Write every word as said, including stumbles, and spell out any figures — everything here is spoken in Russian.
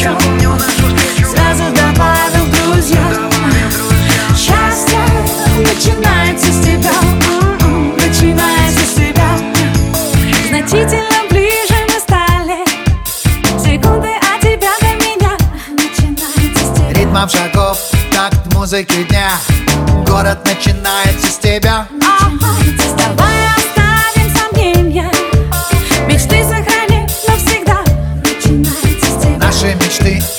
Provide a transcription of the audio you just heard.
встречу, сразу добавил в друзья. Счастье начинается с тебя, начинается с тебя. Значительно ближе мы стали, секунды от тебя до меня. Начинается с тебя. Ритмом шагов, такт музыки дня. Город начинается с тебя. Давай оставим сомнения, мечты сохраним навсегда. Начинается с тебя. Наши мечты